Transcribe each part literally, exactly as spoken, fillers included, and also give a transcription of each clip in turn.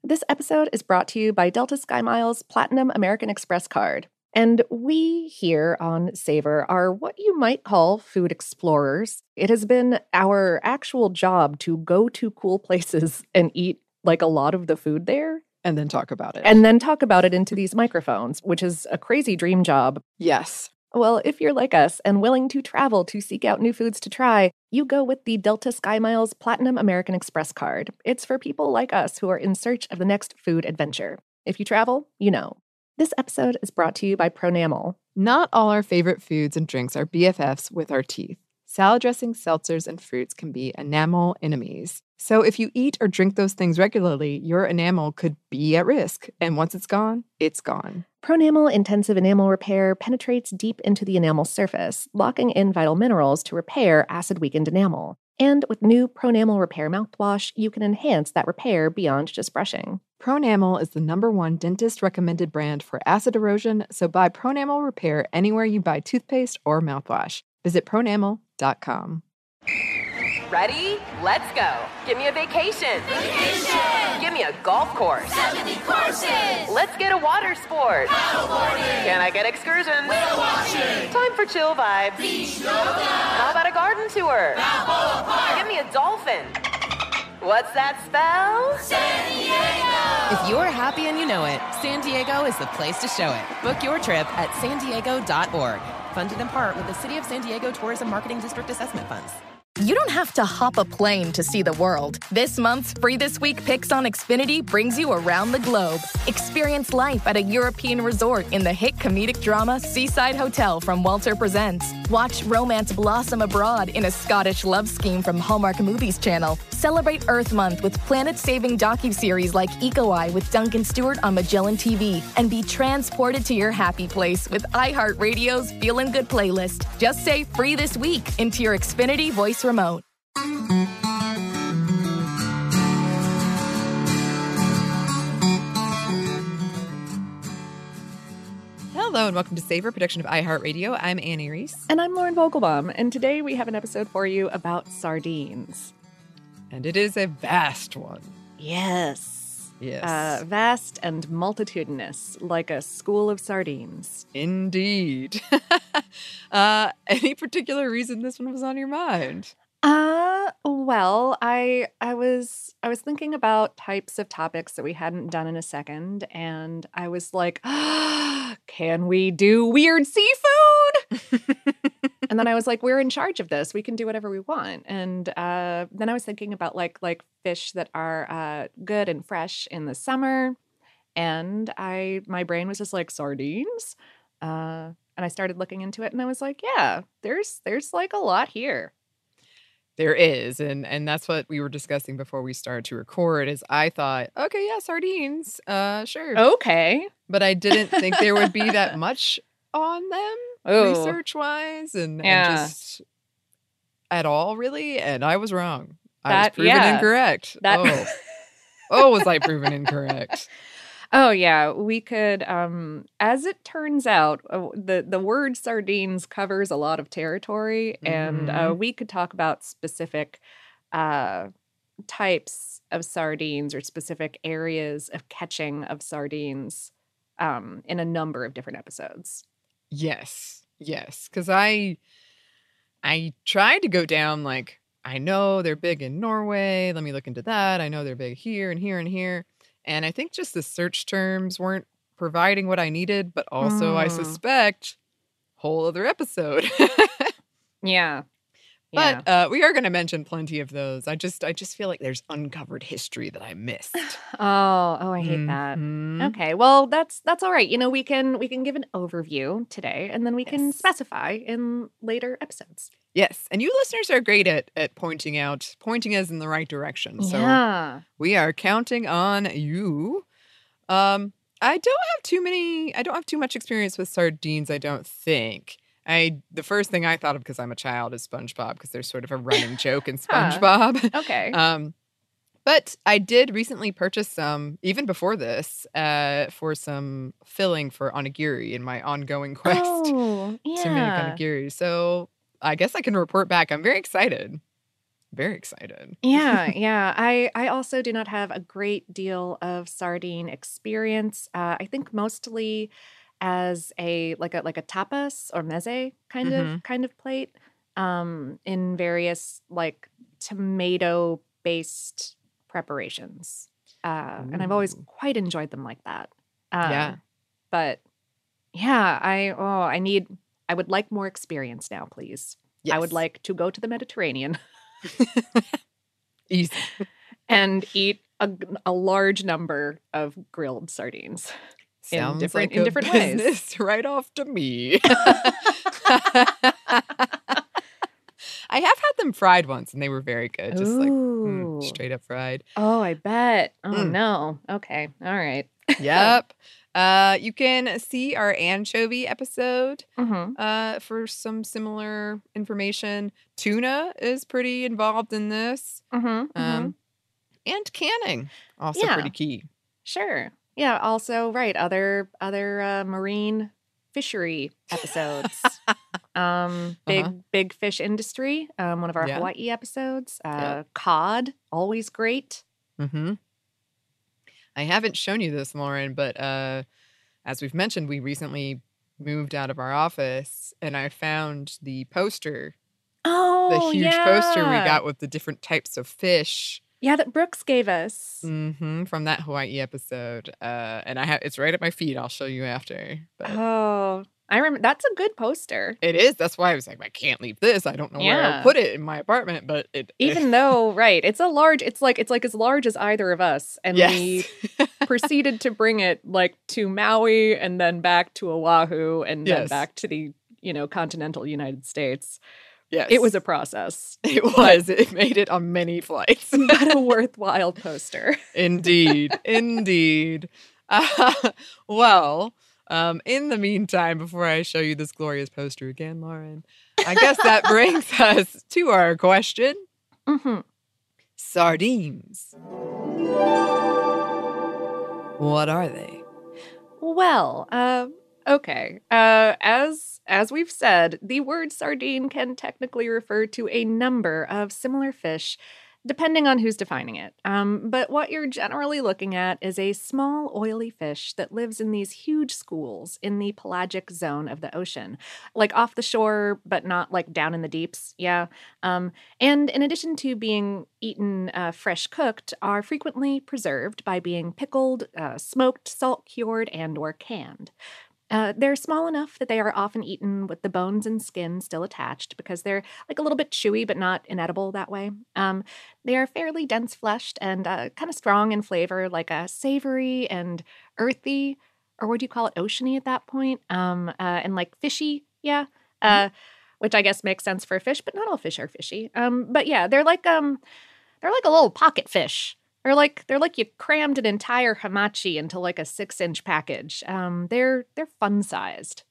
This episode is brought to you by Delta SkyMiles Platinum American Express card. And we here on Savor are what you might call food explorers. It has been our actual job to go to cool places and eat like a lot of the food there. And then talk about it. And then talk about it into these microphones, which is a crazy dream job. Yes. Well, if you're like us and willing to travel to seek out new foods to try, you go with the Delta SkyMiles Platinum American Express card. It's for people like us who are in search of the next food adventure. If you travel, you know. This episode is brought to you by Pronamel. Not all our favorite foods and drinks are B F Fs with our teeth. Salad dressings, seltzers, and fruits can be enamel enemies. So if you eat or drink those things regularly, your enamel could be at risk. And once it's gone, it's gone. Pronamel Intensive Enamel Repair penetrates deep into the enamel surface, locking in vital minerals to repair acid-weakened enamel. And with new Pronamel Repair mouthwash, you can enhance that repair beyond just brushing. Pronamel is the number one dentist-recommended brand for acid erosion, so buy Pronamel Repair anywhere you buy toothpaste or mouthwash. Visit pronamel dot com. Ready? Let's go. Give me a vacation. Vacation! Give me a golf course. seventy courses! Let's get a water sport. Paddleboarding! Can I get excursions? Whale watching! Time for chill vibes. Beach yoga! How about a garden tour? Balboa Park! Give me a dolphin. What's that spell? San Diego! If you're happy and you know it, San Diego is the place to show it. Book your trip at san diego dot org. Funded in part with the City of San Diego Tourism Marketing District Assessment Funds. You don't have to hop a plane to see the world. This month's Free This Week Picks on Xfinity brings you around the globe. Experience life at a European resort in the hit comedic drama Seaside Hotel from Walter Presents. Watch romance blossom abroad in a Scottish love scheme from Hallmark Movies Channel. Celebrate Earth Month with planet-saving docuseries like Eco-Eye with Duncan Stewart on Magellan T V. And be transported to your happy place with iHeartRadio's Feelin' Good playlist. Just say Free This Week into your Xfinity voice remote. Hello and welcome to Savor, a production of iHeartRadio. I'm Annie Reese. And I'm Lauren Vogelbaum, and today we have an episode for you about sardines. And it is a vast one. Yes. Yes. Uh, vast and multitudinous, like a school of sardines. Indeed. uh, any particular reason this one was on your mind? Uh, well, I I was I was thinking about types of topics that we hadn't done in a second, and I was like, ah, can we do weird seafood? And then I was like, we're in charge of this. We can do whatever we want. And uh, then I was thinking about like like fish that are uh, good and fresh in the summer, and I my brain was just like sardines. Uh, and I started looking into it, and I was like, yeah, there's there's like a lot here. There is, and and that's what we were discussing before we started to record, is I thought, okay, yeah, sardines, uh, sure. Okay. But I didn't think there would be that much on them, Ooh. research-wise, and, Yeah. and just at all, really, and I was wrong. I That- was proven yeah. incorrect. That- Oh. oh, was I proven incorrect? Oh yeah, we could. Um, as it turns out, uh, the the word sardines covers a lot of territory, and uh, Mhm. we could talk about specific uh, types of sardines or specific areas of catching of sardines um, in a number of different episodes. Yes, yes, because I, I tried to go down like, I know they're big in Norway. Let me look into that. I know they're big here and here and here. And I think just the search terms weren't providing what I needed, but also I Mm. suspect whole other episode. Yeah, But uh, we are going to mention plenty of those. I just I just feel like there's uncovered history that I missed. Oh, oh, I hate that. Mhm. Okay, well, that's that's all right. You know, we can we can give an overview today, and then we can Yes. specify in later episodes. Yes, and you listeners are great at at pointing out, pointing us in the right direction. So Yeah. we are counting on you. Um, I don't have too many. I don't have too much experience with sardines. I don't think. I the first thing I thought of because I'm a child is SpongeBob, because there's sort of a running joke in Huh. SpongeBob. Okay. Um, but I did recently purchase some, even before this, uh, for some filling for onigiri in my ongoing quest oh, to make yeah. onigiri. So I guess I can report back. I'm very excited. very excited. Yeah, yeah. I I also do not have a great deal of sardine experience. Uh, I think mostly as a like a like a tapas or meze kind hmm of kind of plate, um, in various like tomato based preparations. Uh, and I've always Ooh. quite enjoyed them like that. Uh, Yeah. but yeah, I oh I need I would like more experience now, please. I would Yes. like to go to the Mediterranean Easy. and eat a, g- a large number of grilled sardines in Sounds different like in a different ways. business right off to me. I have had them fried once, and they were very good. Just like mm, Ooh. straight up fried. Oh, I bet. Oh Mm. no. Okay. All right. Yep. Uh, you can see our anchovy episode Mm-hmm. uh, for some similar information. Tuna is pretty involved in this. Mm-hmm. mm-hmm. Um, and canning, also Yeah. pretty key. Sure. Yeah. Also, right. Other other uh, marine fishery episodes. um, big Uh-huh. big fish industry. Um, one of our Yeah. Hawaii episodes. Uh, Yep. cod, always great. Mm-hmm. I haven't shown you this, Lauren, but uh, as we've mentioned, we recently moved out of our office, and I found the poster, Oh, the huge yeah. poster we got with the different types of fish. Yeah, that Brooks gave us. hmm from that Hawaii episode, uh, and I have it's right at my feet. I'll show you after. But Oh, I remember. That's a good poster. it is. That's why I was like, I can't leave this. I don't know where Yeah. I'll put it in my apartment, but it Even though, right, it's a large. It's like it's like as large as either of us, and yes, we proceeded to bring it like to Maui and then back to Oahu and then Yes. back to the you know continental United States. yes, It was a process, It was. It made it on many flights. but a worthwhile poster. Indeed, indeed. Uh, well, um, in the meantime, before I show you this glorious poster again, Lauren, I guess that brings us to our question: hmm sardines. What are they? Well, uh, okay. Uh, as as we've said, the word sardine can technically refer to a number of similar fish, depending on who's defining it. Um, but what you're generally looking at is a small, oily fish that lives in these huge schools in the pelagic zone of the ocean, like off the shore, but not like down in the deeps. Yeah. Um, and in addition to being eaten uh, fresh cooked, are frequently preserved by being pickled, uh, smoked, salt cured, and or canned. Uh, they're small enough that they are often eaten with the bones and skin still attached because they're like a little bit chewy but not inedible that way. Um, they are fairly dense fleshed and uh, kind of strong in flavor, like a savory and earthy, or what do you call it, oceany at that point? Um, uh, and like fishy, yeah. Uh, which I guess makes sense for a fish, but not all fish are fishy. Um, but yeah, they're like um, they're like a little pocket fish. They're like they're like you crammed an entire hamachi into like a six-inch package. Um, they're they're fun-sized.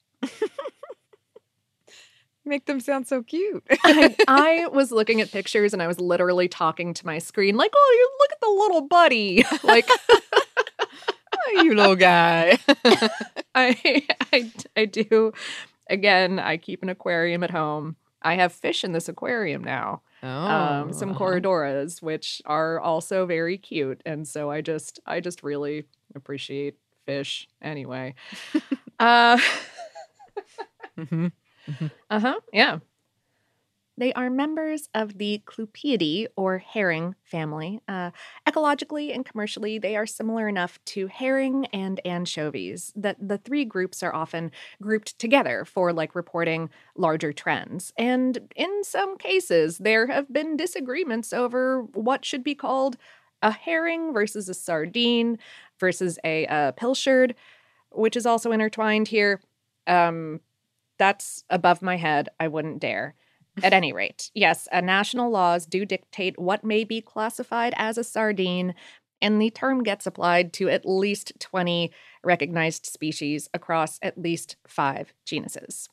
Make them sound so cute. I, I was looking at pictures and I was literally talking to my screen like, "Oh, you look at the little buddy!" Like, Oh, you little guy. I I I do. Again, I keep an aquarium at home. I have fish in this aquarium now. Oh, um, some uh-huh. corridoras, which are also very cute, and so I just, I just really appreciate fish. Anyway, uh, Mhm. uh huh, yeah. They are members of the Clupidae or herring family. Uh, ecologically and commercially, they are similar enough to herring and anchovies that the three groups are often grouped together for like reporting larger trends. And in some cases, there have been disagreements over what should be called a herring versus a sardine versus a uh, pilchard, which is also intertwined here. Um, that's above my head. I wouldn't dare. At any rate, yes, uh, national laws do dictate what may be classified as a sardine, and the term gets applied to at least twenty recognized species across at least five genuses.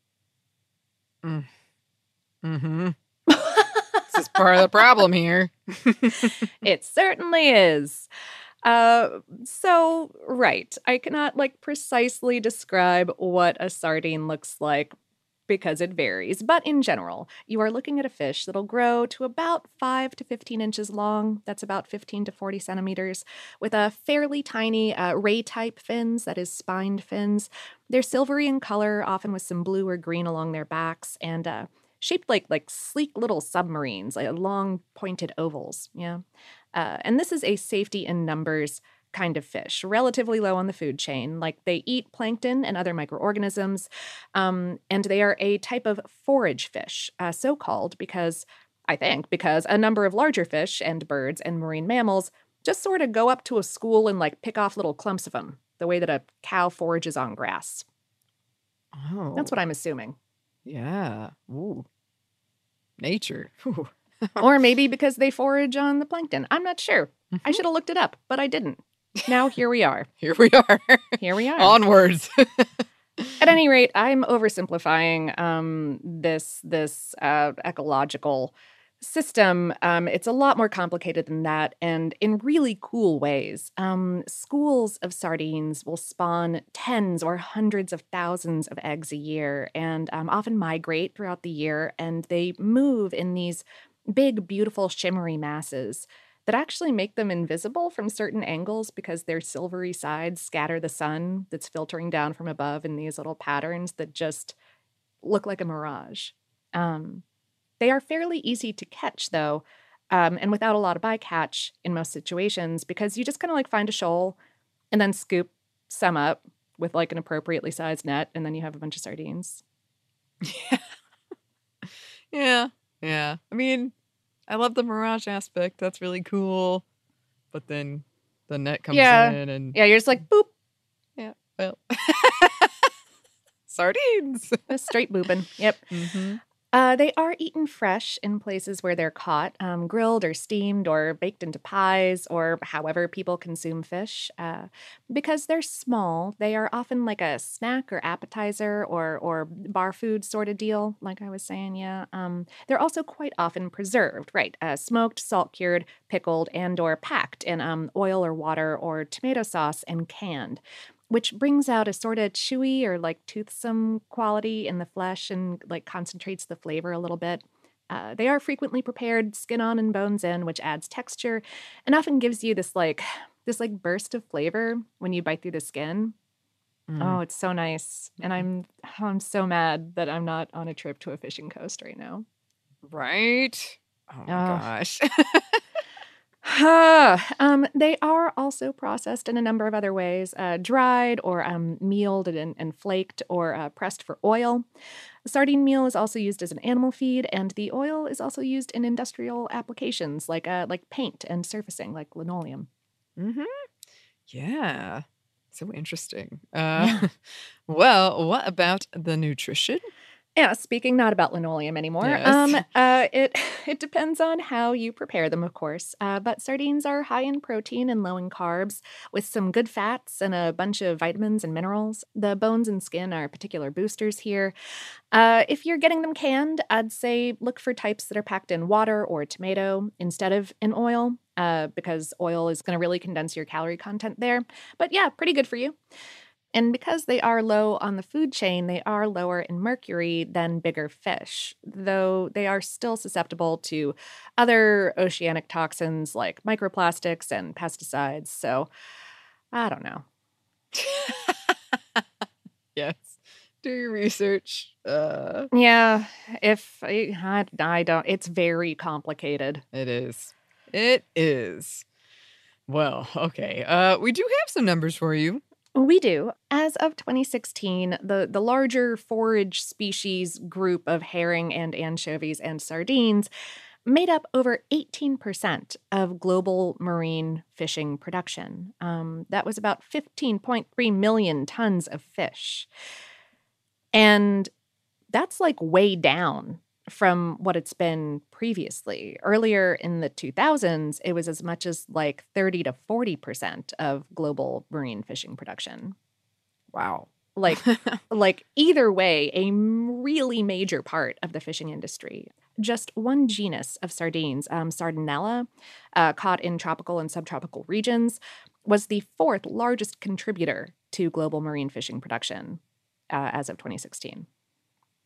Mm-hmm. This is part of the problem here. It certainly is. Uh, so, right, I cannot like precisely describe what a sardine looks like, because it varies. But in general, you are looking at a fish that'll grow to about five to fifteen inches long. That's about fifteen to forty centimeters, with a fairly tiny uh, ray-type fins, that is spined fins. They're silvery in color, often with some blue or green along their backs, and uh, shaped like like sleek little submarines, like long pointed ovals. Yeah, uh, and this is a safety in numbers kind of fish, relatively low on the food chain. Like they eat plankton and other microorganisms, um, and they are a type of forage fish, uh, so called because, I think, because a number of larger fish and birds and marine mammals just sort of go up to a school and like pick off little clumps of them, the way that a cow forages on grass. Oh. That's what I'm assuming. Yeah. Ooh. Nature. Ooh. Or maybe because they forage on the plankton. I'm not sure. I should have looked it up, but I didn't. Now here we are. Here we are. Here we are. Onwards. At any rate, I'm oversimplifying um, this this uh, ecological system. Um, it's a lot more complicated than that, and in really cool ways. Um, schools of sardines will spawn tens or hundreds of thousands of eggs a year, and um, often migrate throughout the year, and they move in these big, beautiful, shimmery masses that actually make them invisible from certain angles because their silvery sides scatter the sun that's filtering down from above in these little patterns that just look like a mirage. Um, they are fairly easy to catch, though, um, and without a lot of bycatch in most situations, because you just kind of like find a shoal and then scoop some up with like an appropriately sized net, and then you have a bunch of sardines. Yeah. Yeah. Yeah. I mean, I love the mirage aspect. That's really cool. But then the net comes Yeah. in and Yeah, you're just like, boop, yeah, well. Sardines. just straight booping. Yep. Mm-hmm. Uh, they are eaten fresh in places where they're caught, um, grilled or steamed or baked into pies or however people consume fish. Uh, because they're small, they are often like a snack or appetizer or or bar food sort of deal, like I was saying, yeah. Um, they're also quite often preserved, right? Uh, smoked, salt-cured, pickled, and or packed in um, oil or water or tomato sauce and canned, which brings out a sort of chewy or like toothsome quality in the flesh and like concentrates the flavor a little bit. Uh, they are frequently prepared skin on and bones in, which adds texture and often gives you this like this like burst of flavor when you bite through the skin. Mm. Oh, it's so nice. And I'm I'm so mad that I'm not on a trip to a fishing coast right now. Right? Oh my Oh. gosh. um, they are also processed in a number of other ways, uh, dried or um, mealed and, and flaked or uh, pressed for oil. Sardine meal is also used as an animal feed, and the oil is also used in industrial applications like uh, like paint and surfacing, like linoleum. Mm-hmm. Yeah. So interesting. Uh, well, what about the nutrition? Yeah, speaking not about linoleum anymore. Yes. Um, uh, it it depends on how you prepare them, of course. Uh, but sardines are high in protein and low in carbs, with some good fats and a bunch of vitamins and minerals. The bones and skin are particular boosters here. Uh, if you're getting them canned, I'd say look for types that are packed in water or tomato instead of in oil, uh, because oil is going to really condense your calorie content there. But yeah, pretty good for you. And because they are low on the food chain, they are lower in mercury than bigger fish, though they are still susceptible to other oceanic toxins like microplastics and pesticides. So, I don't know. Yes. Do your research. Uh, Yeah, if I, I don't, it's very complicated. it is. It is. Well, okay. Uh, we do have some numbers for you. We do. As of twenty sixteen, the, the larger forage species group of herring and anchovies and sardines made up over eighteen percent of global marine fishing production. Um, that was about fifteen point three million tons of fish. And that's like way down from what it's been previously. Earlier in the two thousands, it was as much as like thirty to forty percent of global marine fishing production. Wow. Like, like either way, a m- really major part of the fishing industry. Just one genus of sardines, um, Sardinella, uh, caught in tropical and subtropical regions, was the fourth largest contributor to global marine fishing production uh, as of twenty sixteen.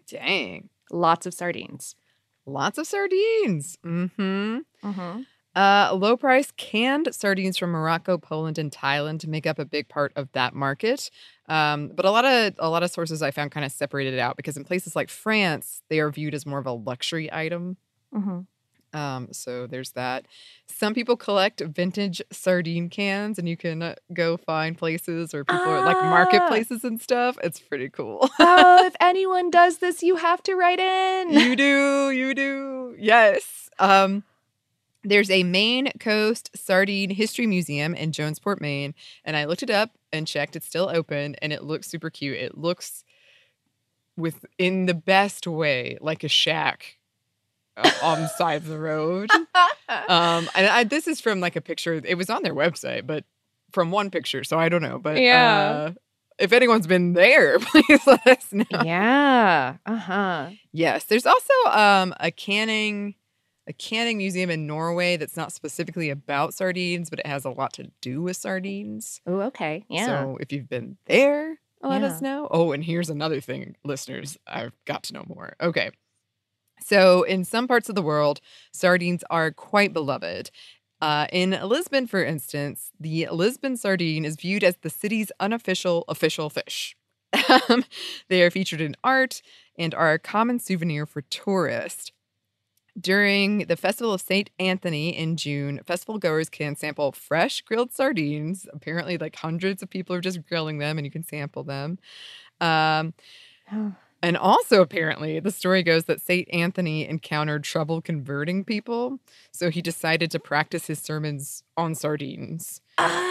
Dang. Lots of sardines. Lots of sardines. Mm-hmm. Mm-hmm. Uh, low price canned sardines from Morocco, Poland, and Thailand make up a big part of that market. Um, but a lot of a lot of sources I found kind of separated it out because in places like France, they are viewed as more of a luxury item. Mm-hmm. Um, so there's that. Some people collect vintage sardine cans, and you can uh, go find places or people are like Ah. marketplaces and stuff. It's pretty cool. Oh, if anyone does this, you have to write in. You do, you do. Yes. Um, there's a Maine Coast Sardine History Museum in Jonesport, Maine, and I looked it up and checked. It's still open, and it looks super cute. It looks with in the best way like a shack uh, on the side of the road. Um, and I, this is from like a picture. It was on their website, but from one picture, so I don't know. But Yeah. uh, if anyone's been there, please let us know. Yeah. Uh-huh. Yes, there's also um, a canning, a canning museum in Norway that's not specifically about sardines, but it has a lot to do with sardines. Oh, okay. Yeah. So if you've been there, let Yeah. us know. Oh, and here's another thing, listeners. I've got to know more. Okay. So in some parts of the world, sardines are quite beloved. Uh, in Lisbon, for instance, the Lisbon sardine is viewed as the city's unofficial official fish. They are featured in art and are a common souvenir for tourists. During the Festival of Saint Anthony in June, festival goers can sample fresh grilled sardines. Apparently, like hundreds of people are just grilling them and you can sample them. Um, and also, apparently, the story goes that Saint Anthony encountered trouble converting people. So he decided to practice his sermons on sardines.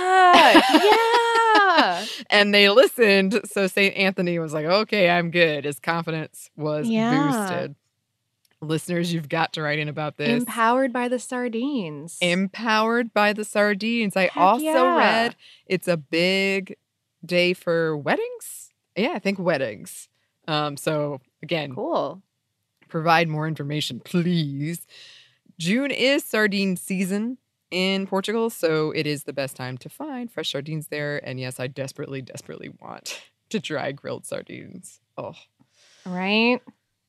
Ah, yeah. And they listened. So Saint Anthony was like, okay, I'm good. His confidence was Yeah. boosted. Listeners, you've got to write in about this. Empowered by the sardines. Empowered by the sardines. I Heck also yeah. read it's a big day for weddings. Yeah, I think weddings. Um, so again, Cool. provide more information, please. June is sardine season in Portugal, so it is the best time to find fresh sardines there. And yes, I desperately, desperately want to try grilled sardines. Oh. Right?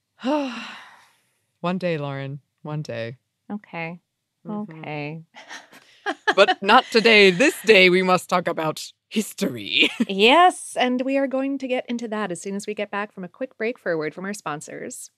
One day, Lauren. One day. Okay. Mhm. Okay. But not today. This day, we must talk about history. Yes, and we are going to get into that as soon as we get back from a quick break for a word from our sponsors.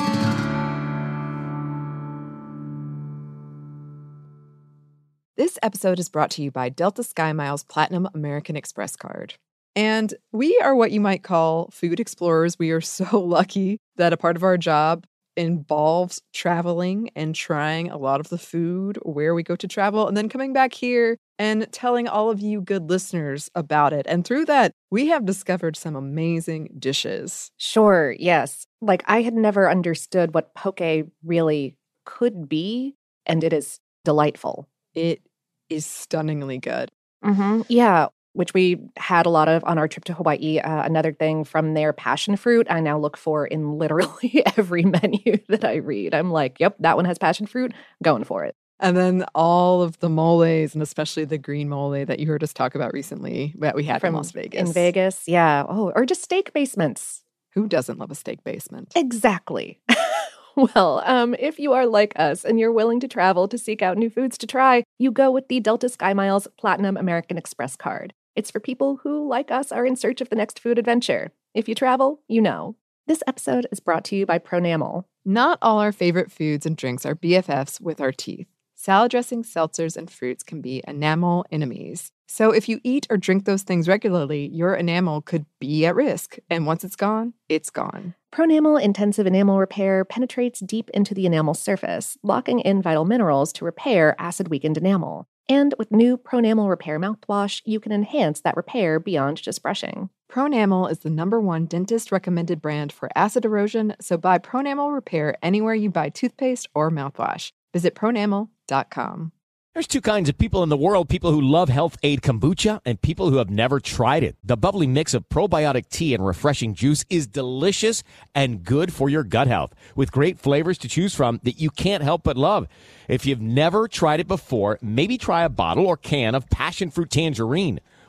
This episode is brought to you by Delta SkyMiles Platinum American Express card. And we are what you might call food explorers. We are so lucky that a part of our job involves traveling and trying a lot of the food where we go to travel and then coming back here and telling all of you good listeners about it. And through that, we have discovered some amazing dishes. Sure, yes. Like I had never understood what poke really could be, and it is delightful. It is stunningly good. Mm-hmm. Yeah, which we had a lot of on our trip to Hawaii. Uh, another thing from their passion fruit, I now look for in literally every menu that I read. I'm like, yep, that one has passion fruit, going for it. And then all of the moles, and especially the green mole that you heard us talk about recently that we had From in Las Vegas. In Vegas, yeah. Oh, or just steak basements. Who doesn't love a steak basement? Exactly. Well, um, if you are like us and you're willing to travel to seek out new foods to try, you go with the Delta SkyMiles Platinum American Express card. It's for people who, like us, are in search of the next food adventure. If you travel, you know. This episode is brought to you by Pronamel. Not all our favorite foods and drinks are B F Fs with our teeth. Salad dressings, seltzers, and fruits can be enamel enemies. So if you eat or drink those things regularly, your enamel could be at risk. And once it's gone, it's gone. Pronamel Intensive Enamel Repair penetrates deep into the enamel surface, locking in vital minerals to repair acid-weakened enamel. And with new Pronamel Repair mouthwash, you can enhance that repair beyond just brushing. Pronamel is the number one dentist-recommended brand for acid erosion, so buy Pronamel Repair anywhere you buy toothpaste or mouthwash. Visit pronamel dot com. There's two kinds of people in the world, people who love Health Aid Kombucha and people who have never tried it. The bubbly mix of probiotic tea and refreshing juice is delicious and good for your gut health, with great flavors to choose from that you can't help but love. If you've never tried it before, maybe try a bottle or can of passion fruit tangerine,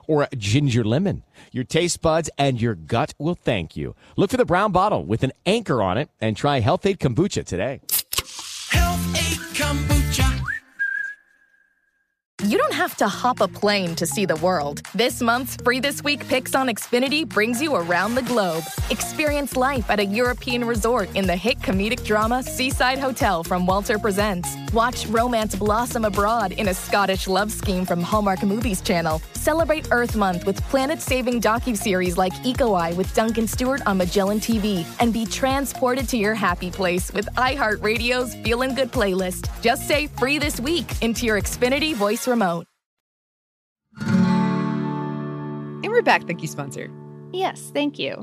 or ginger lemon. Your taste buds and your gut will thank you. Look for the brown bottle with an anchor on it and try Health-Ade Kombucha today. Health-Ade Kombucha. You don't have to hop a plane to see the world. This month's Free This Week Picks on Xfinity brings you around the globe. Experience life at a European resort in the hit comedic drama Seaside Hotel from Walter Presents. Watch romance blossom abroad in a Scottish love scheme from Hallmark Movies Channel. Celebrate Earth Month with planet-saving docuseries like Eco Eye with Duncan Stewart on Magellan T V. And be transported to your happy place with iHeartRadio's Feelin' Good playlist. Just say Free This Week into your Xfinity voice remote. And we're back. Thank you, sponsor. Yes, thank you.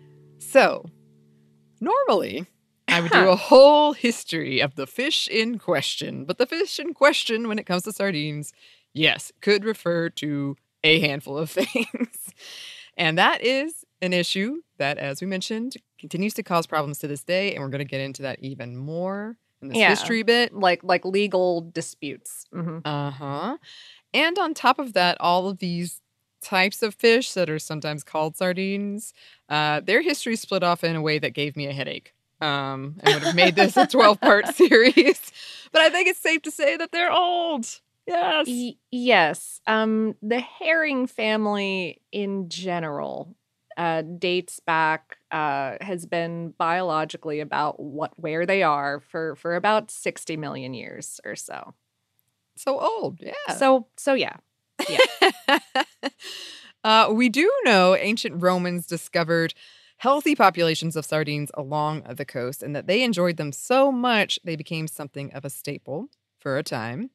So, normally, I would do a whole history of the fish in question. But the fish in question, when it comes to sardines, yes, could refer to a handful of things. And that is an issue that, as we mentioned, continues to cause problems to this day. And we're going to get into that even more in this Yeah. history bit. Like like legal disputes. Mhm. Uh-huh. And on top of that, all of these types of fish that are sometimes called sardines, uh, their history split off in a way that gave me a headache. Um, and would have made this a twelve-part series. But I think it's safe to say that they're old. Yes. Y- yes. Um, the herring family in general uh, dates back, uh, has been biologically about what where they are for, for about sixty million years or so. So old, yeah. So so yeah. Yeah. uh, we do know ancient Romans discovered healthy populations of sardines along the coast and that they enjoyed them so much they became something of a staple for a time.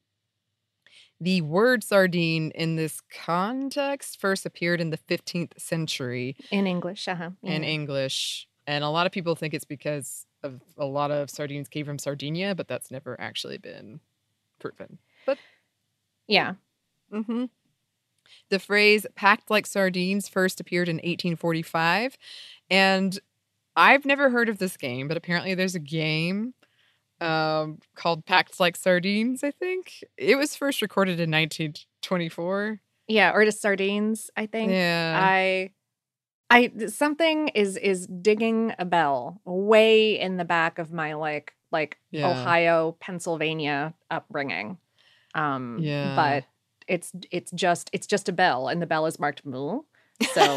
The word sardine in this context first appeared in the fifteenth century In English, uh-huh. in Yeah. English. And a lot of people think it's because of a lot of sardines came from Sardinia, but that's never actually been proven. But Yeah. hmm the phrase packed like sardines first appeared in eighteen forty-five. And I've never heard of this game, but apparently there's a game um, called Packed Like Sardines, I think. It was first recorded in nineteen twenty-four. Yeah, or to sardines, I think. Yeah. I I something is is digging a bell way in the back of my like like Yeah. Ohio, Pennsylvania upbringing. Um Yeah. but it's it's just it's just a bell and the bell is marked moo. So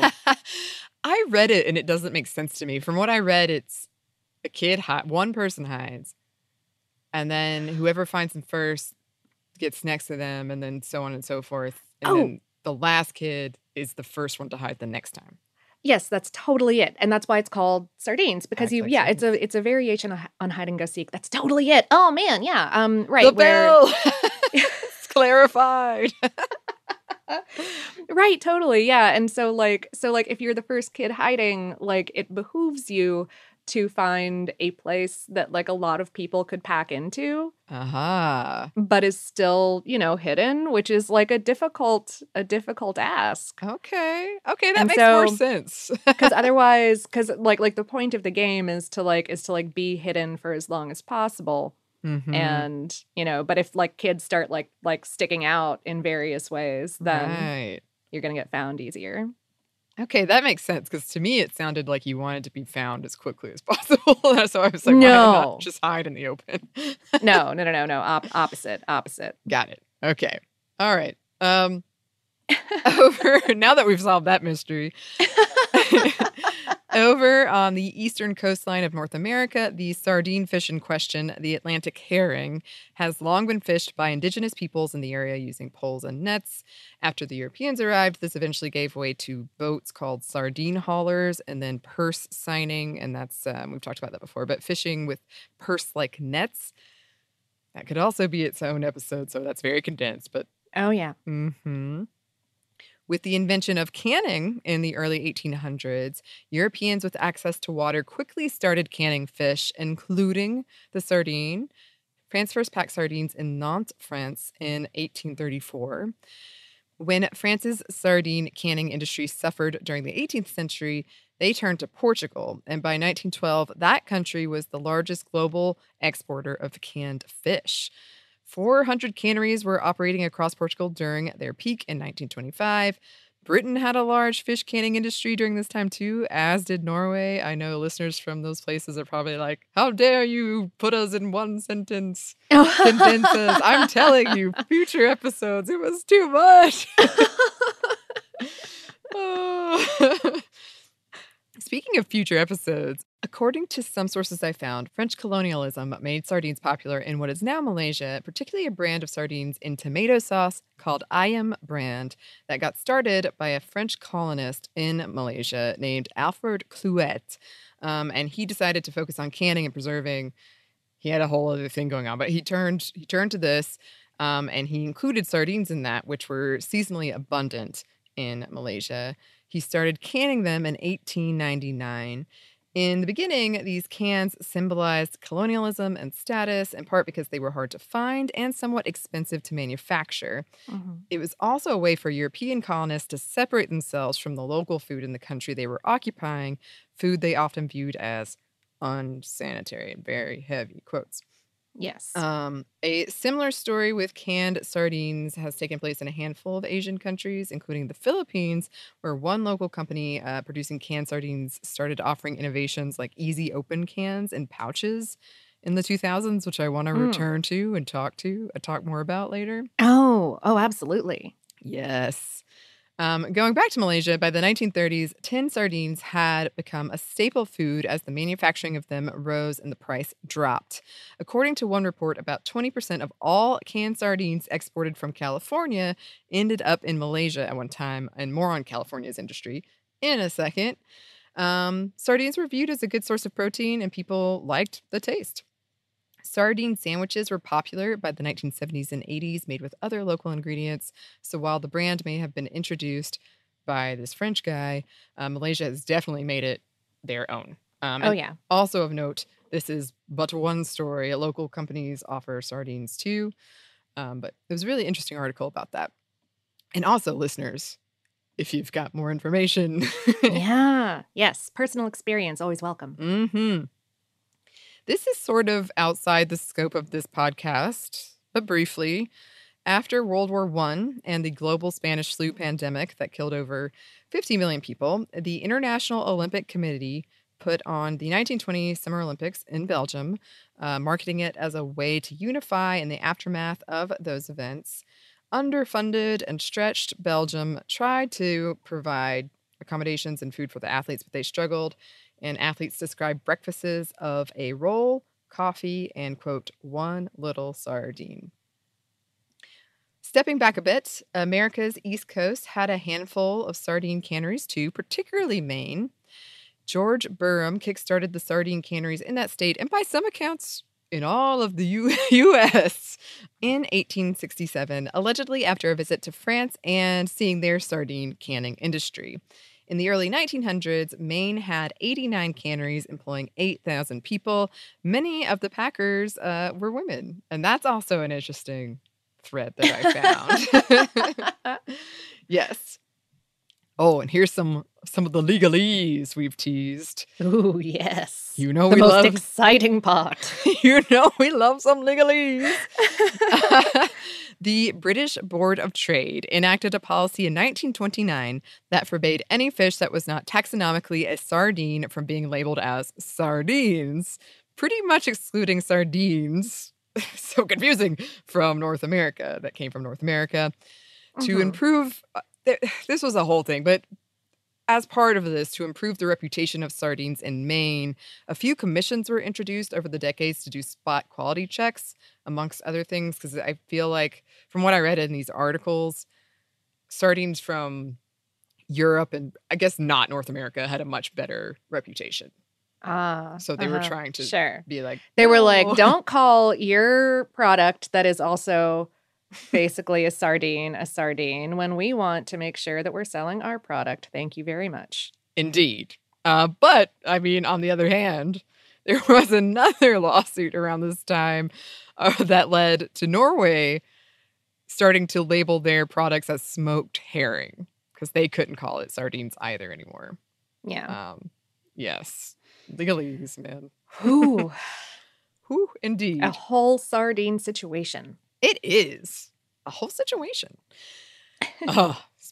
I read it and it doesn't make sense to me. From what I read, it's a kid, hi- one person hides, and then whoever finds them first gets next to them, and then so on and so forth. And Oh. then the last kid is the first one to hide the next time. yes, that's totally it. And that's why it's called sardines because Packed you like yeah, it's a it's a variation on, on hide and go seek. That's totally it. Oh man, yeah. Um right The where bell! It's clarified. Right, totally. Yeah. And so like so like if you're the first kid hiding, like it behooves you to find a place that like a lot of people could pack into, Aha. but is still, you know, hidden, which is like a difficult a difficult ask. Okay. Okay, that And makes more so- sense. Cuz otherwise cuz like like the point of the game is to like is to like be hidden for as long as possible. Mhm. And, you know, but if like kids start like like sticking out in various ways, then Right. you're going to get found easier. Okay, that makes sense because to me it sounded like you wanted to be found as quickly as possible. So I was like, why No. not just hide in the open? No, no, no, no, no. Op- opposite, opposite. Got it. Okay. All right. Um over now that we've solved that mystery. Over on the eastern coastline of North America, the sardine fish in question, the Atlantic herring, has long been fished by indigenous peoples in the area using poles and nets. After the Europeans arrived, this eventually gave way to boats called sardine haulers and then purse seining. And that's, um, we've talked about that before, but fishing with purse-like nets. That could also be its own episode, so that's very condensed, but Oh yeah. hmm with the invention of canning in the early eighteen hundreds, Europeans with access to water quickly started canning fish, including the sardine. France first packed sardines in Nantes, France in eighteen thirty-four. When France's sardine canning industry suffered during the eighteenth century, they turned to Portugal. And by nineteen twelve, that country was the largest global exporter of canned fish. four hundred canneries were operating across Portugal during their peak in nineteen twenty-five. Britain had a large fish canning industry during this time too, as did Norway. I know listeners from those places are probably like, how dare you put us in one sentence? Condenses. I'm telling you, future episodes, it was too much. Oh. Speaking of future episodes, according to some sources I found, French colonialism made sardines popular in what is now Malaysia, particularly a brand of sardines in tomato sauce called Ayam brand that got started by a French colonist in Malaysia named Alfred Clouet. Um, and he decided to focus on canning and preserving. He had a whole other thing going on, but he turned he turned to this, um, and he included sardines in that, which were seasonally abundant in Malaysia. He started canning them in eighteen ninety-nine. In the beginning, these cans symbolized colonialism and status, in part because they were hard to find and somewhat expensive to manufacture. Mm-hmm. It was also a way for European colonists to separate themselves from the local food in the country they were occupying, food they often viewed as unsanitary, in very heavy quotes. Yes. Um, a similar story with canned sardines has taken place in a handful of Asian countries, including the Philippines, where one local company uh, producing canned sardines started offering innovations like easy open cans and pouches in the two thousands, which I want to mm. return to and talk to, uh, talk more about later. Oh, oh, absolutely. Yes. Um, going back to Malaysia, by the nineteen thirties, tin sardines had become a staple food as the manufacturing of them rose and the price dropped. According to one report, about twenty percent of all canned sardines exported from California ended up in Malaysia at one time, and more on California's industry in a second. Um, sardines were viewed as a good source of protein, and people liked the taste. Sardine sandwiches were popular by the nineteen seventies and eighties, made with other local ingredients. So while the brand may have been introduced by this French guy, uh, Malaysia has definitely made it their own. Um, oh, yeah. Also of note, this is but one story. Local companies offer sardines too. Um, but it was a really interesting article about that. And also, listeners, if you've got more information. yeah. Yes. Personal experience, always welcome. Mm-hmm. This is sort of outside the scope of this podcast, but briefly, after World War One and the global Spanish flu pandemic that killed over fifty million people, the International Olympic Committee put on the nineteen twenty Summer Olympics in Belgium, uh, marketing it as a way to unify in the aftermath of those events. Underfunded and stretched, Belgium tried to provide accommodations and food for the athletes, but they struggled. And athletes describe breakfasts of a roll, coffee, and, quote, one little sardine. Stepping back a bit, America's East Coast had a handful of sardine canneries too, particularly Maine. George Burham kickstarted the sardine canneries in that state, and by some accounts, in all of the U- U.S. in eighteen sixty-seven, allegedly after a visit to France and seeing their sardine canning industry. In the early nineteen hundreds, Maine had eighty-nine canneries employing eight thousand people. Many of the packers uh, were women. And that's also an interesting thread that I found. Yes. Oh, and here's some some of the legalese we've teased. Ooh, yes. You know the we most love exciting part. You know we love some legalese. The British Board of Trade enacted a policy in nineteen twenty-nine that forbade any fish that was not taxonomically a sardine from being labeled as sardines, pretty much excluding sardines, so confusing, from North America, that came from North America. Mm-hmm. To improve, uh, th- this was a whole thing, but as part of this, to improve the reputation of sardines in Maine, a few commissions were introduced over the decades to do spot quality checks, amongst other things, because I feel like, from what I read in these articles, sardines from Europe and I guess not North America had a much better reputation. Ah, so they uh-huh. were trying to sure. be like, they oh. were like, don't call your product that is also basically a sardine a sardine when we want to make sure that we're selling our product. Thank you very much. Indeed. Uh, but, I mean, on the other hand, there was another lawsuit around this time uh, that led to Norway starting to label their products as smoked herring because they couldn't call it sardines either anymore. Yeah. Um, yes. Legalese, man. Whew. Whew, indeed. A whole sardine situation. It is a whole situation. Oh,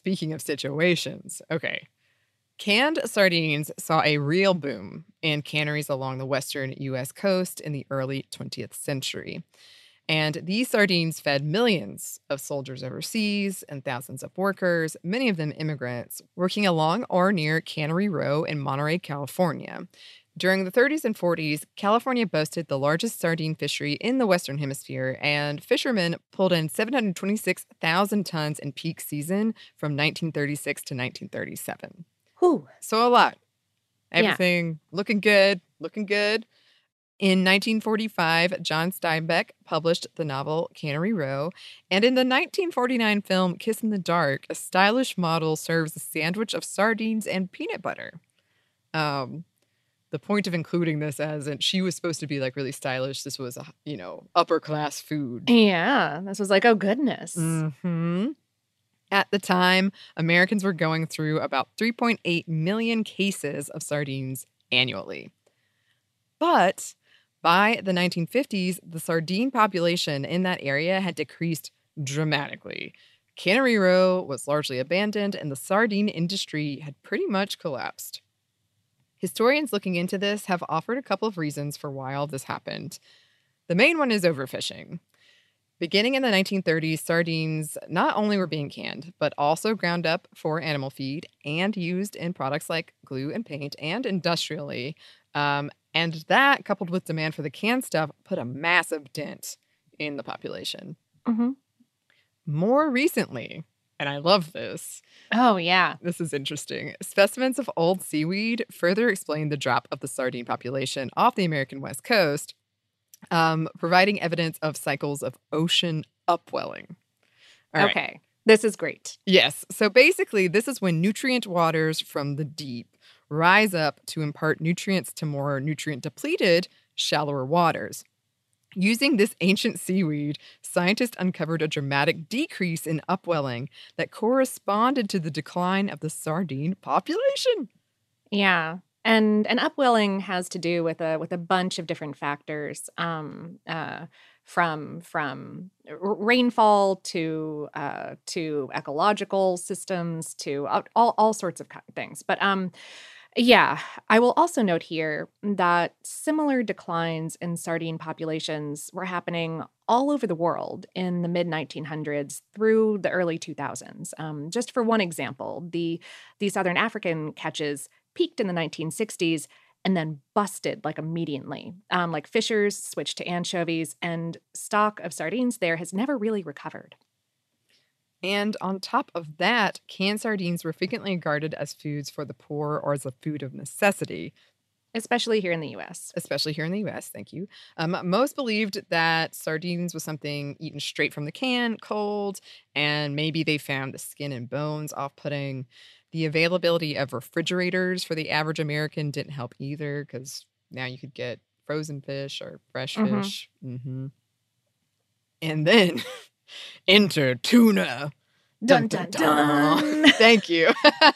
speaking of situations, okay. Canned sardines saw a real boom in canneries along the western U S coast in the early twentieth century. And these sardines fed millions of soldiers overseas and thousands of workers, many of them immigrants, working along or near Cannery Row in Monterey, California. During the thirties and forties, California boasted the largest sardine fishery in the Western Hemisphere, and fishermen pulled in seven hundred twenty-six thousand tons in peak season from nineteen thirty-six to nineteen thirty-seven. Whew. So a lot. Yeah. Everything looking good, looking good. In nineteen forty-five, John Steinbeck published the novel Cannery Row, and in the nineteen forty-nine film Kiss in the Dark, a stylish model serves a sandwich of sardines and peanut butter. Um, the point of including this as in she was supposed to be like really stylish. This was a, you know, upper class food. Yeah, this was like, oh goodness. Mm-hmm. At the time, Americans were going through about three point eight million cases of sardines annually. But by the nineteen fifties, the sardine population in that area had decreased dramatically. Cannery Row was largely abandoned, and the sardine industry had pretty much collapsed. Historians looking into this have offered a couple of reasons for why all this happened. The main one is overfishing. Beginning in the nineteen thirties, sardines not only were being canned, but also ground up for animal feed and used in products like glue and paint and industrially. Um, and that, coupled with demand for the canned stuff, put a massive dent in the population. Mm-hmm. More recently, and I love this. Oh, yeah. This is interesting. Specimens of old seaweed further explain the drop of the sardine population off the American West Coast, um, providing evidence of cycles of ocean upwelling. All right. Okay. This is great. Yes. So basically, this is when nutrient waters from the deep rise up to impart nutrients to more nutrient-depleted, shallower waters. Using this ancient seaweed, scientists uncovered a dramatic decrease in upwelling that corresponded to the decline of the sardine population. Yeah. And and upwelling has to do with a with a bunch of different factors, um, uh, from from r- rainfall to uh, to ecological systems to all all, all sorts of ki- things. But um, yeah, I will also note here that similar declines in sardine populations were happening all over the world in the mid nineteen hundreds through the early two thousands. Um, just for one example, the the Southern African catches peaked in the nineteen sixties and then busted like immediately. Um, like fishers switched to anchovies, and stock of sardines there has never really recovered. And on top of that, canned sardines were frequently regarded as foods for the poor or as a food of necessity. Especially here in the U S. Especially here in the U S, thank you. Um, most believed that sardines was something eaten straight from the can, cold, and maybe they found the skin and bones off-putting. The availability of refrigerators for the average American didn't help either, because now you could get frozen fish or fresh Mhm. fish. Mm-hmm. And then enter tuna. Dun, dun, dun. Thank you.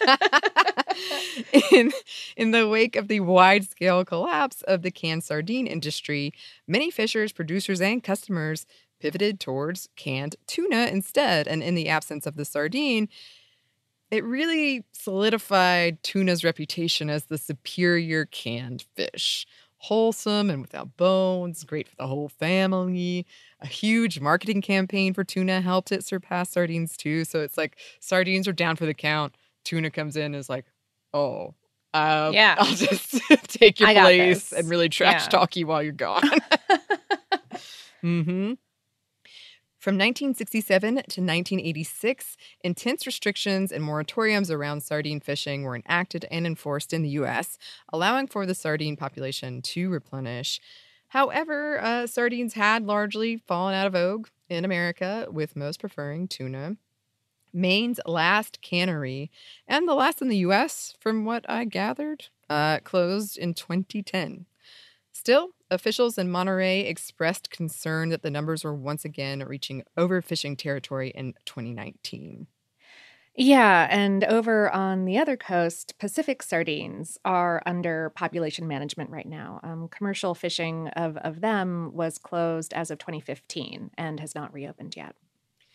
in, in the wake of the wide-scale collapse of the canned sardine industry, many fishers, producers, and customers pivoted towards canned tuna instead. And in the absence of the sardine, it really solidified tuna's reputation as the superior canned fish. Wholesome and without bones, great for the whole family. A huge marketing campaign for tuna helped it surpass sardines too. So it's like sardines are down for the count. Tuna comes in and is like, oh, uh, Yeah. I'll just take your I got place this. and really trash Yeah. talk you while you're gone. mm-hmm. From nineteen sixty-seven to nineteen eighty-six, intense restrictions and moratoriums around sardine fishing were enacted and enforced in the U S, allowing for the sardine population to replenish. However, uh, sardines had largely fallen out of vogue in America, with most preferring tuna. Maine's last cannery, and the last in the U S, from what I gathered, uh, closed in twenty ten. Still, officials in Monterey expressed concern that the numbers were once again reaching overfishing territory in twenty nineteen. Yeah, and over on the other coast, Pacific sardines are under population management right now. Um, commercial fishing of, of them was closed as of twenty fifteen and has not reopened yet.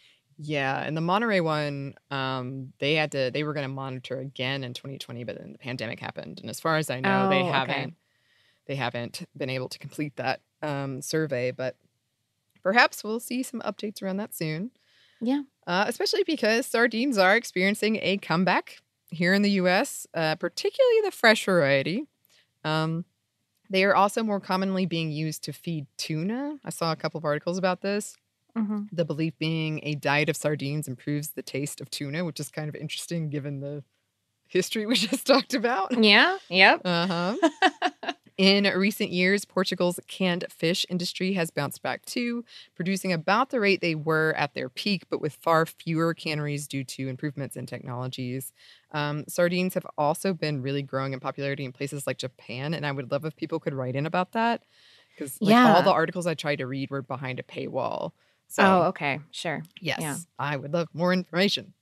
Yeah, and the Monterey one, um, they had to they were going to monitor again in twenty twenty, but then the pandemic happened, and as far as I know, they Oh, okay. haven't they haven't been able to complete that um, survey. But perhaps we'll see some updates around that soon. Yeah. Uh, especially because sardines are experiencing a comeback here in the U S, uh, particularly the fresh variety. Um, they are also more commonly being used to feed tuna. I saw a couple of articles about this. Mm-hmm. The belief being a diet of sardines improves the taste of tuna, which is kind of interesting given the history we just talked about. Yeah. Yep. Uh-huh. In recent years, Portugal's canned fish industry has bounced back too, producing about the rate they were at their peak, but with far fewer canneries due to improvements in technologies. Um, sardines have also been really growing in popularity in places like Japan, and I would love if people could write in about that, because like, Yeah. all the articles I tried to read were behind a paywall. So, Oh, okay. Sure. yes, yeah. I would love more information.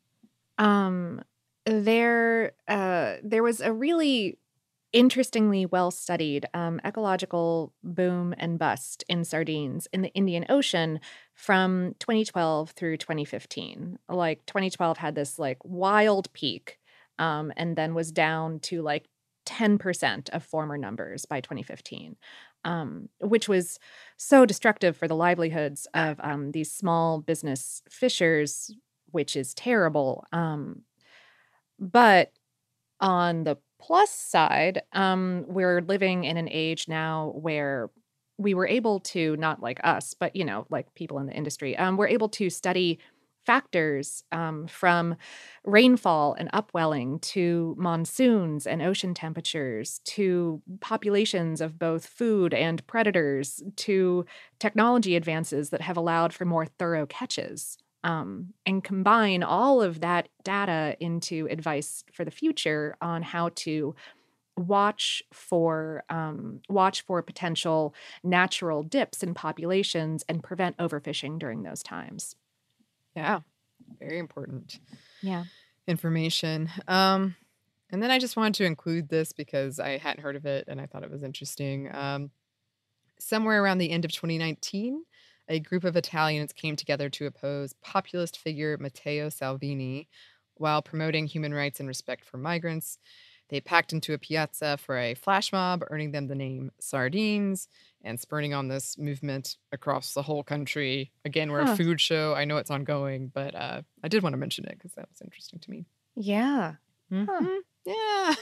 Um, there, uh, there was a really interestingly well-studied um, ecological boom and bust in sardines in the Indian Ocean from twenty twelve through twenty fifteen. Like twenty twelve had this like wild peak, um, and then was down to like ten percent of former numbers by twenty fifteen. Um, which was so destructive for the livelihoods of um, these small business fishers, which is terrible. Um, but on the plus side, um, we're living in an age now where we were able to, not like us, but, you know, like people in the industry, um, we're able to study factors um, from rainfall and upwelling to monsoons and ocean temperatures to populations of both food and predators to technology advances that have allowed for more thorough catches. Um, and combine all of that data into advice for the future on how to watch for um, watch for potential natural dips in populations and prevent overfishing during those times. Yeah, very important Yeah. information. Um, and then I just wanted to include this because I hadn't heard of it and I thought it was interesting. Um, somewhere around the end of twenty nineteen, a group of Italians came together to oppose populist figure Matteo Salvini while promoting human rights and respect for migrants. They packed into a piazza for a flash mob, earning them the name Sardines and spurring on this movement across the whole country. Again, we're Huh. a food show. I know it's ongoing, but uh, I did want to mention it because that was interesting to me. Yeah. Mhm. Yeah.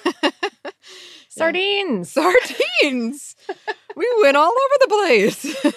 Sardines. Sardines. We went all over the place.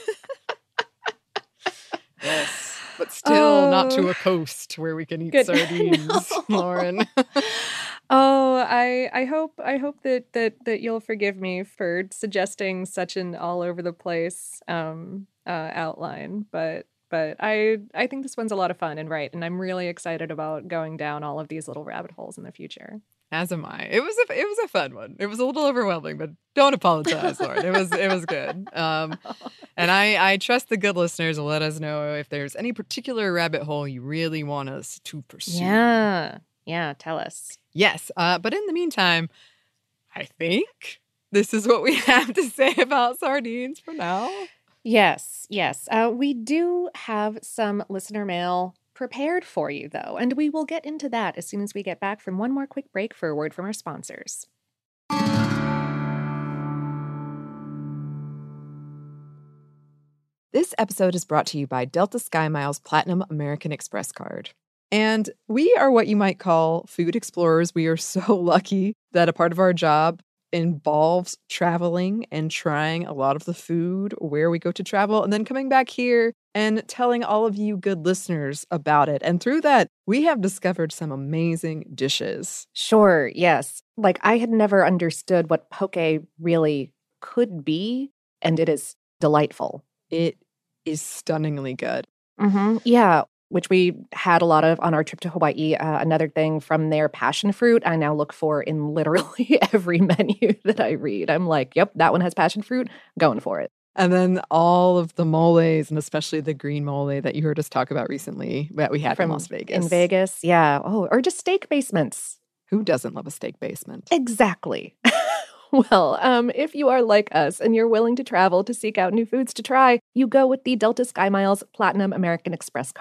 Yes, but still not to Oh. a coast where we can eat Good. sardines, No. Lauren. Oh, I I hope I hope that that that you'll forgive me for suggesting such an all over the place um uh outline, but but I I think this one's a lot of fun and right, and I'm really excited about going down all of these little rabbit holes in the future. As am I. It was a it was a fun one. It was a little overwhelming, but don't apologize, Lauren. It was it was good. Um, and I I trust the good listeners will let us know if there's any particular rabbit hole you really want us to pursue. Yeah. Yeah, tell us. Yes. Uh, but in the meantime, I think this is what we have to say about sardines for now. Yes, yes. Uh, we do have some listener mail prepared for you, though, and we will get into that as soon as we get back from one more quick break for a word from our sponsors. This episode is brought to you by Delta SkyMiles Platinum American Express card. And we are what you might call food explorers. We are so lucky that a part of our job involves traveling and trying a lot of the food where we go to travel and then coming back here and telling all of you good listeners about it. And through that, we have discovered some amazing dishes. Sure, yes. Like, I had never understood what poke really could be, and it is delightful. It is stunningly good. Mm-hmm. Yeah, which we had a lot of on our trip to Hawaii. Uh, another thing from their passion fruit, I now look for in literally every menu that I read. I'm like, yep, that one has passion fruit, going for it. And then all of the moles, and especially the green mole that you heard us talk about recently that we had From in Las Vegas. In Vegas, yeah. Oh, or just steak basements. Who doesn't love a steak basement? Exactly. Well, um, if you are like us and you're willing to travel to seek out new foods to try, you go with the Delta SkyMiles Platinum American Express card.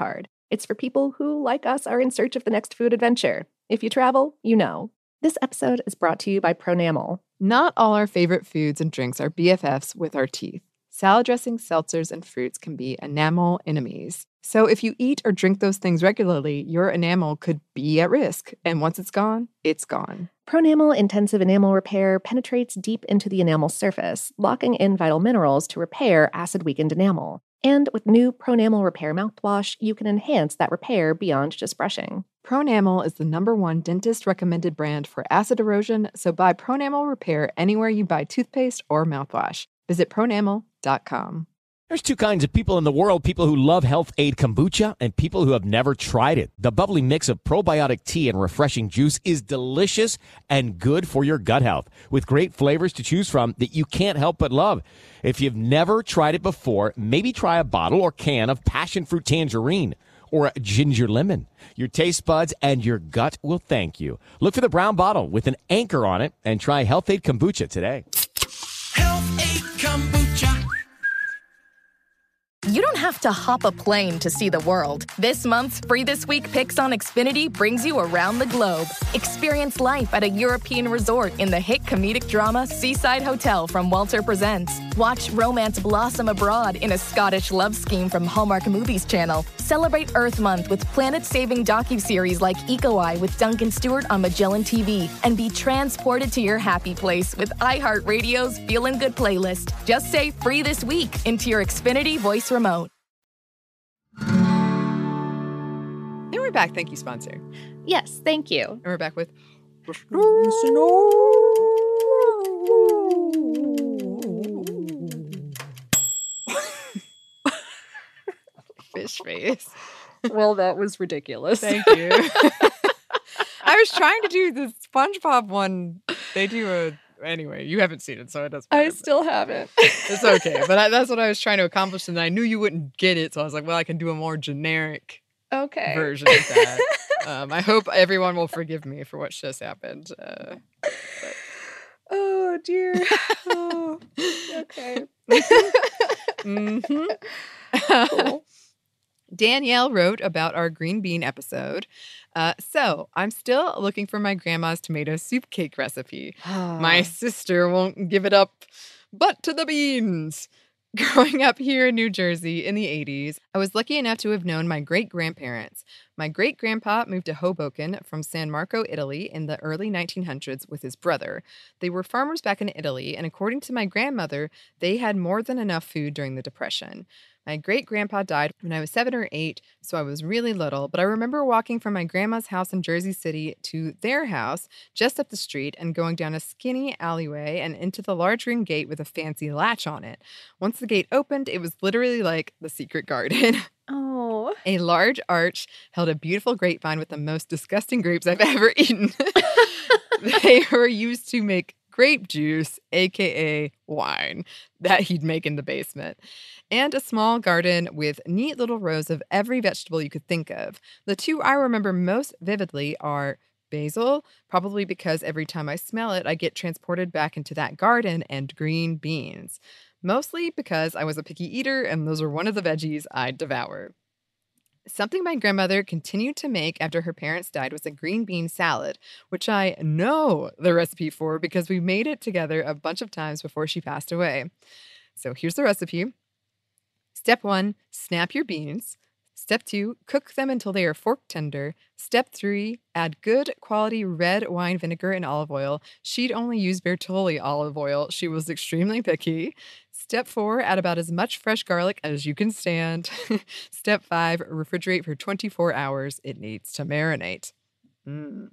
It's for people who, like us, are in search of the next food adventure. If you travel, you know. This episode is brought to you by Pronamel. Not all our favorite foods and drinks are B F Fs with our teeth. Salad dressings, seltzers, and fruits can be enamel enemies. So if you eat or drink those things regularly, your enamel could be at risk. And once it's gone, it's gone. Pronamel Intensive Enamel Repair penetrates deep into the enamel surface, locking in vital minerals to repair acid-weakened enamel. And with new Pronamel Repair mouthwash, you can enhance that repair beyond just brushing. Pronamel is the number one dentist-recommended brand for acid erosion, so buy Pronamel Repair anywhere you buy toothpaste or mouthwash. Visit pronamel dot com. There's two kinds of people in the world, people who love Health Aid Kombucha and people who have never tried it. The bubbly mix of probiotic tea and refreshing juice is delicious and good for your gut health, with great flavors to choose from that you can't help but love. If you've never tried it before, maybe try a bottle or can of passion fruit tangerine or a ginger lemon. Your taste buds and your gut will thank you. Look for the brown bottle with an anchor on it and try Health Aid Kombucha today. Health Aid Kombucha. You don't have to hop a plane to see the world. This month's Free This Week Picks on Xfinity brings you around the globe. Experience life at a European resort in the hit comedic drama Seaside Hotel from Walter Presents. Watch romance blossom abroad in a Scottish love scheme from Hallmark Movies Channel. Celebrate Earth Month with planet-saving docuseries like Eco Eye with Duncan Stewart on Magellan T V. And be transported to your happy place with iHeartRadio's Feelin' Good playlist. Just say Free This Week into your Xfinity voice remote. And we're back. Thank you, sponsor. Yes, thank you. And we're back with fish face. Well, that was ridiculous. Thank you. I was trying to do the SpongeBob one. They do a Anyway, you haven't seen it, so it doesn't matter. I still haven't. It's okay. But I, that's what I was trying to accomplish, and I knew you wouldn't get it, so I was like, well, I can do a more generic okay. version of that. um, I hope everyone will forgive me for what just happened. Uh, oh, dear. Oh, okay. mm-hmm. Cool. Danielle wrote about our green bean episode. Uh, so I'm still looking for my grandma's tomato soup cake recipe. My sister won't give it up, but to the beans. Growing up here in New Jersey in the eighties, I was lucky enough to have known my great-grandparents. My great-grandpa moved to Hoboken from San Marco, Italy in the early nineteen hundreds with his brother. They were farmers back in Italy, and according to my grandmother, they had more than enough food during the Depression. My great-grandpa died when I was seven or eight, so I was really little, but I remember walking from my grandma's house in Jersey City to their house just up the street and going down a skinny alleyway and into the large green gate with a fancy latch on it. Once the gate opened, it was literally like the secret garden. Oh. A large arch held a beautiful grapevine with the most disgusting grapes I've ever eaten. They were used to make grape juice, a k a wine, that he'd make in the basement. And a small garden with neat little rows of every vegetable you could think of. The two I remember most vividly are basil, probably because every time I smell it, I get transported back into that garden, and green beans. Mostly because I was a picky eater, and those were one of the veggies I'd devour. Something my grandmother continued to make after her parents died was a green bean salad, which I know the recipe for because we made it together a bunch of times before she passed away. So here's the recipe. Step one, snap your beans. Step two, cook them until they are fork tender. Step three, add good quality red wine vinegar and olive oil. She'd only use Bertolli olive oil. She was extremely picky. Step four, add about as much fresh garlic as you can stand. Step five, refrigerate for twenty-four hours. It needs to marinate. Mm.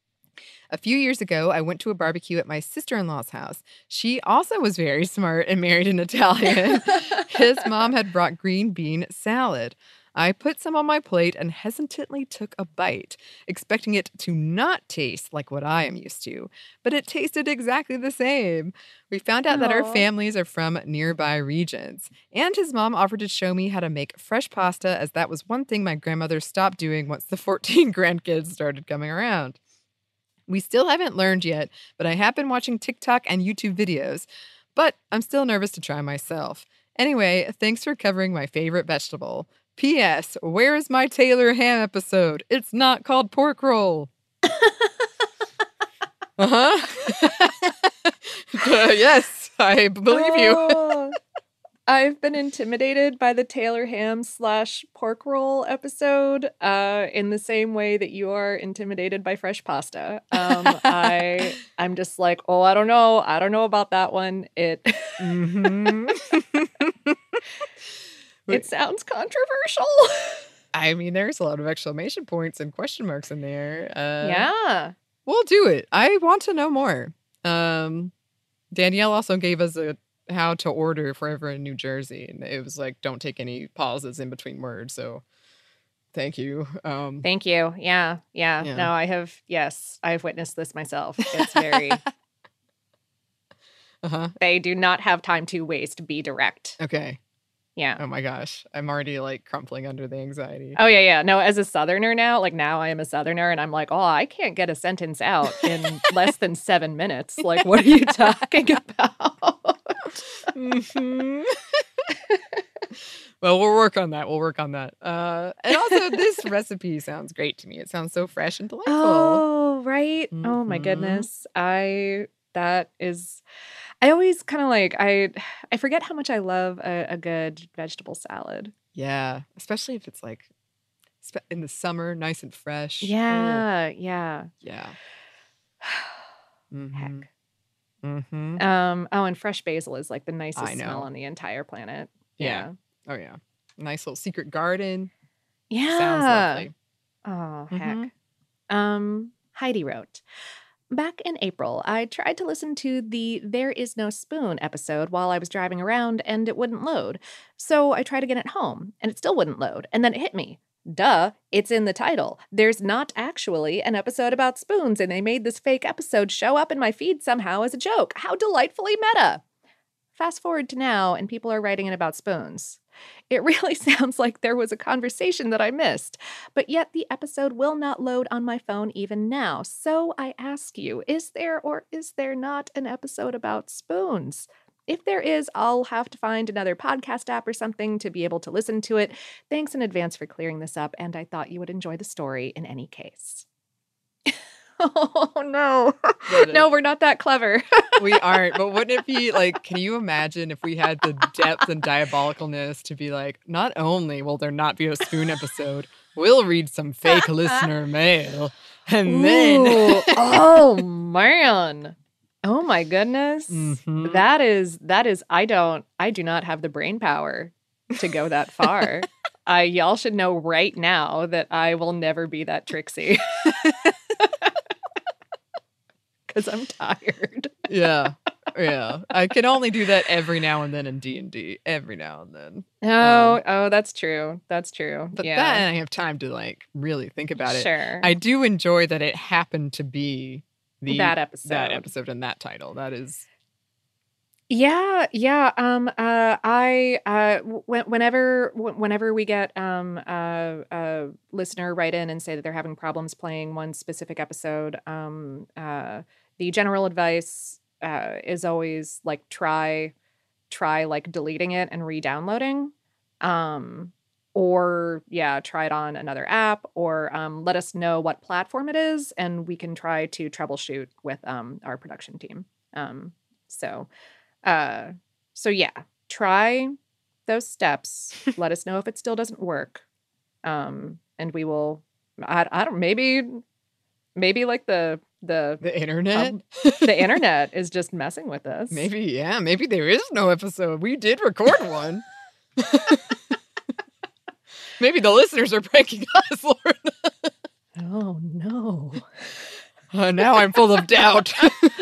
A few years ago, I went to a barbecue at my sister-in-law's house. She also was very smart and married an Italian. His mom had brought green bean salad. I put some on my plate and hesitantly took a bite, expecting it to not taste like what I am used to. But it tasted exactly the same. We found out Aww. that our families are from nearby regions. And his mom offered to show me how to make fresh pasta, as that was one thing my grandmother stopped doing once the fourteen grandkids started coming around. We still haven't learned yet, but I have been watching TikTok and YouTube videos. But I'm still nervous to try myself. Anyway, thanks for covering my favorite vegetable. P S. Where is my Taylor Ham episode? It's not called pork roll. uh-huh. uh, yes, I believe you. Oh, I've been intimidated by the Taylor Ham slash pork roll episode uh, in the same way that you are intimidated by fresh pasta. Um, I, I'm just like, oh, I don't know. I don't know about that one. It, Mm-hmm. it sounds controversial. I mean, there's a lot of exclamation points and question marks in there. Uh, Yeah. We'll do it. I want to know more. Um, Danielle also gave us a how to order forever in New Jersey, and it was like, don't take any pauses in between words. So thank you. Um, Thank you. Yeah. Yeah. Yeah. No, I have, yes, I've witnessed this myself. It's very, uh-huh. they do not have time to waste. Be direct. Okay. Yeah. Oh my gosh. I'm already like crumpling under the anxiety. Oh, yeah, yeah. No, as a Southerner now, like now I am a Southerner and I'm like, oh, I can't get a sentence out in less than seven minutes. Like, what are you talking about? Mhm. Well, we'll work on that. We'll work on that. Uh, and also, this recipe sounds great to me. It sounds so fresh and delightful. Oh, right. Oh, my Mhm. goodness. I, that is, I always kind of like, I, I forget how much I love a, a good vegetable salad. Yeah, especially if it's like spe- in the summer, nice and fresh. Oh, Yeah. Yeah. yeah. Heck. Mm-hmm. Um, oh, and fresh basil is like the nicest I know. smell on the entire planet. Yeah. Oh yeah. Nice little secret garden. Yeah. Sounds lovely. Oh, heck. Mhm. Um, Heidi wrote, back in April, I tried to listen to the There Is No Spoon episode while I was driving around and it wouldn't load. So I tried again at home and it still wouldn't load. And then it hit me. Duh, it's in the title. There's not actually an episode about spoons and they made this fake episode show up in my feed somehow as a joke. How delightfully meta. Fast forward to now and people are writing in about spoons. It really sounds like there was a conversation that I missed, but yet the episode will not load on my phone even now. So I ask you, is there or is there not an episode about spoons? If there is, I'll have to find another podcast app or something to be able to listen to it. Thanks in advance for clearing this up, and I thought you would enjoy the story in any case. Oh, no. But, uh, No, we're not that clever. We aren't, but wouldn't it be like, can you imagine if we had the depth and diabolicalness to be like, not only will there not be a spoon episode, we'll read some fake listener mail. And then. Ooh, oh, man. Oh, my goodness. Mhm. That is, that is, I don't, I do not have the brain power to go that far. I, y'all should know right now that I will never be that tricksy. Because I'm tired. Yeah. Yeah. I can only do that every now and then in D and D. Every now and then. Oh, Um, oh, that's true. That's true. But yeah. then I have time to like really think about it. Sure. I do enjoy that it happened to be the That episode. That episode and that title. That is Yeah, yeah. Um, uh, I, uh, w- whenever, whenever we get um, uh, a listener write in and say that they're having problems playing one specific episode, um, uh, the general advice uh, is always like try, try like deleting it and re-downloading, um, or yeah, try it on another app, or um, let us know what platform it is, and we can try to troubleshoot with um, our production team. Um, so. Uh, so yeah, try those steps. Let us know if it still doesn't work. Um, and we will, I, I don't, maybe, maybe like the, the, the internet. um, the internet is just messing with us. Maybe, yeah. Maybe there is no episode. We did record one. Maybe the listeners are pranking us, Lauren. Oh no. Uh, now I'm full of doubt.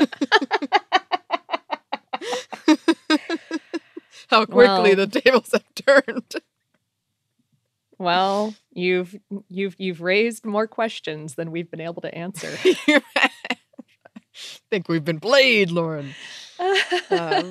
How quickly Well- the tables have turned. Well, you've, you've, you've raised more questions than we've been able to answer. I think we've been played, Lauren. Um,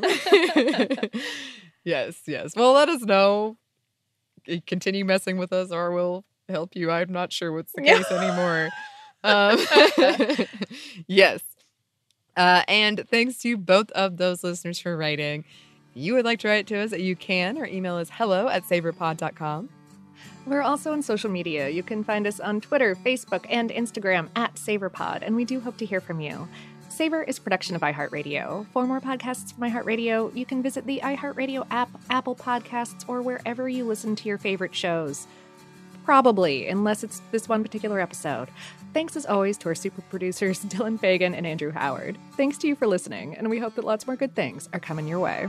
yes, yes. Well, let us know. C- Continue messing with us, or we'll help you. I'm not sure what's the case anymore. Um, yes. Uh, and thanks to both of those listeners for writing. If you would like to write to us, you can. Our email is hello at saberpod dot com. We're also on social media. You can find us on Twitter, Facebook, and Instagram at SavorPod, and we do hope to hear from you. Savor is a production of iHeartRadio. For more podcasts from iHeartRadio, you can visit the iHeartRadio app, Apple Podcasts, or wherever you listen to your favorite shows. Probably, unless it's this one particular episode. Thanks as always to our super producers, Dylan Fagan and Andrew Howard. Thanks to you for listening, and we hope that lots more good things are coming your way.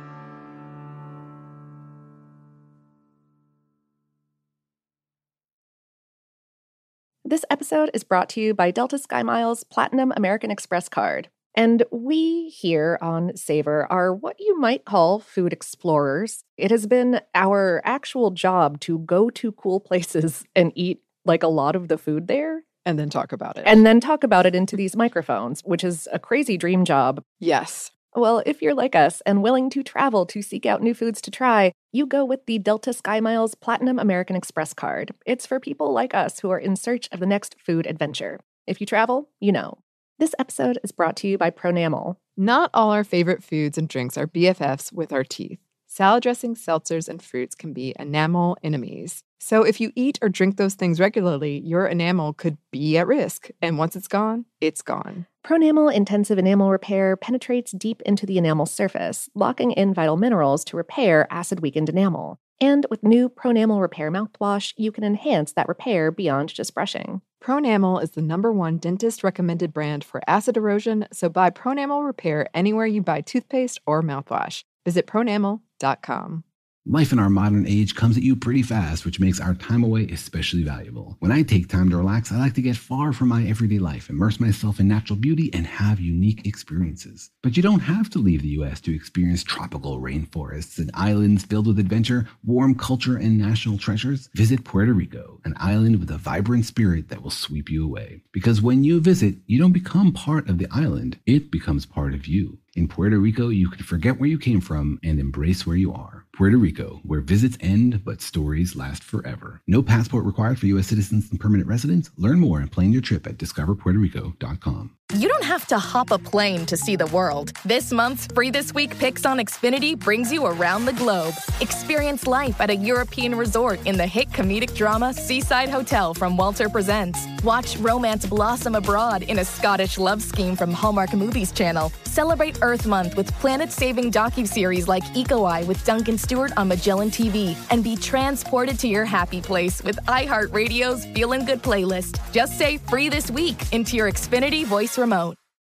This episode is brought to you by Delta SkyMiles Platinum American Express card. And we here on Savor are what you might call food explorers. It has been our actual job to go to cool places and eat like a lot of the food there. And then talk about it. And then talk about it into these microphones, which is a crazy dream job. Yes. Well, if you're like us and willing to travel to seek out new foods to try, you go with the Delta SkyMiles Platinum American Express card. It's for people like us who are in search of the next food adventure. If you travel, you know. This episode is brought to you by Pronamel. Not all our favorite foods and drinks are B F Fs with our teeth. Salad dressings, seltzers, and fruits can be enamel enemies. So if you eat or drink those things regularly, your enamel could be at risk. And once it's gone, it's gone. Pronamel Intensive Enamel Repair penetrates deep into the enamel surface, locking in vital minerals to repair acid-weakened enamel. And with new Pronamel Repair mouthwash, you can enhance that repair beyond just brushing. Pronamel is the number one dentist-recommended brand for acid erosion, so buy Pronamel Repair anywhere you buy toothpaste or mouthwash. Visit pronamel dot com. Life in our modern age comes at you pretty fast, which makes our time away especially valuable. When I take time to relax, I like to get far from my everyday life, immerse myself in natural beauty, and have unique experiences. But you don't have to leave the U S to experience tropical rainforests and islands filled with adventure, warm culture, and national treasures. Visit Puerto Rico, an island with a vibrant spirit that will sweep you away. Because when you visit, you don't become part of the island, it becomes part of you. In Puerto Rico, you can forget where you came from and embrace where you are. Puerto Rico, where visits end, but stories last forever. No passport required for U S citizens and permanent residents. Learn more and plan your trip at discover puerto rico dot com. You don't have to hop a plane to see the world. This month's Free This Week Picks on Xfinity brings you around the globe. Experience life at a European resort in the hit comedic drama Seaside Hotel from Walter Presents. Watch romance blossom abroad in a Scottish love scheme from Hallmark Movies Channel. Celebrate Earth Month with planet-saving docuseries like Eco Eye with Duncan Stewart on Magellan T V. And be transported to your happy place with iHeartRadio's Feelin' Good playlist. Just say Free This Week into your Xfinity voice remote.